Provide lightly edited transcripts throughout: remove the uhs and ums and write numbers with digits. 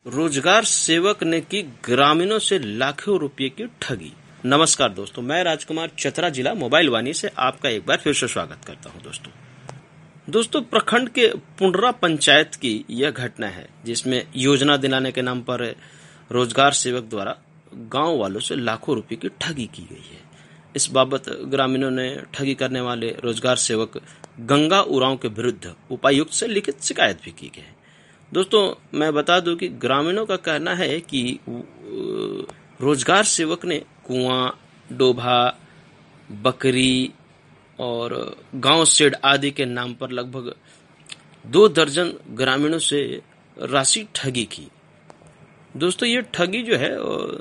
रोजगार सेवक ने की ग्रामीणों से लाखों रुपए की ठगी। नमस्कार दोस्तों, मैं राजकुमार चतरा जिला मोबाइल वाणी से आपका एक बार फिर से स्वागत करता हूं। दोस्तों प्रखंड के पुंडरा पंचायत की यह घटना है जिसमें योजना दिलाने के नाम पर रोजगार सेवक द्वारा गांव वालों से लाखों रुपए की ठगी की गई है। इस बाबत ग्रामीणों ने ठगी करने वाले रोजगार सेवक गंगा उरांव के विरुद्ध उपायुक्त से लिखित शिकायत भी की है। दोस्तों मैं बता दूं कि ग्रामीणों का कहना है कि रोजगार सेवक ने कुआं, डोभा, बकरी और गांव शेड आदि के नाम पर लगभग 2 दर्जन ग्रामीणों से राशि ठगी की। दोस्तों ये ठगी जो है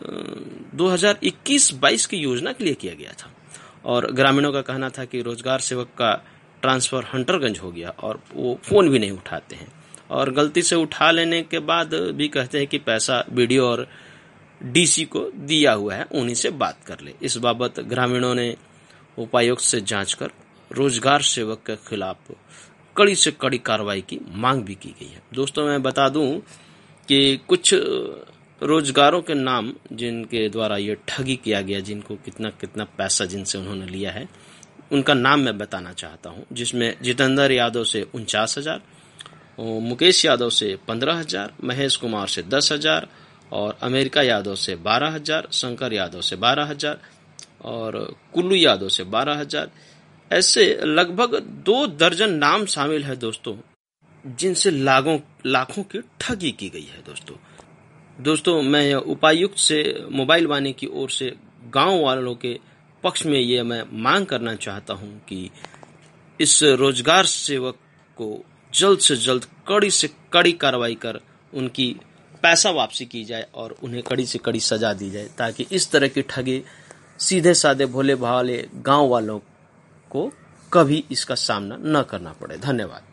2021-22 की योजना के लिए किया गया था और ग्रामीणों का कहना था कि रोजगार सेवक का ट्रांसफर हंटरगंज हो गया और वो फोन भी नहीं उठाते हैं और गलती से उठा लेने के बाद भी कहते हैं कि पैसा बीडीओ और डीसी को दिया हुआ है, उन्हीं से बात कर ले। इस बाबत ग्रामीणों ने उपायुक्त से जांच कर रोजगार सेवक के खिलाफ कड़ी से कड़ी कार्रवाई की मांग भी की गई है। दोस्तों मैं बता दूं कि कुछ रोजगारों के नाम जिनके द्वारा ये ठगी किया गया, जिनको कितना कितना पैसा जिनसे उन्होंने लिया है, उनका नाम मैं बताना चाहता हूं, जिसमें जितेंद्र यादव से 49,000, मुकेश यादव से 15,000, महेश कुमार से 10,000 और अमेरिका यादव से 12,000, शंकर यादव से 12,000 और कुल्लू यादव से 12,000। ऐसे लगभग 2 दर्जन नाम शामिल है दोस्तों, जिनसे लाखों की ठगी की गई है। दोस्तों मैं उपायुक्त से मोबाइल वाणी की ओर से गांव वालों के पक्ष में ये मैं मांग करना चाहता हूं कि इस रोजगार सेवक को जल्द से जल्द कड़ी से कड़ी कार्रवाई कर उनकी पैसा वापसी की जाए और उन्हें कड़ी से कड़ी सजा दी जाए, ताकि इस तरह की ठगी सीधे साधे भोले भाले गांव वालों को कभी इसका सामना न करना पड़े। धन्यवाद।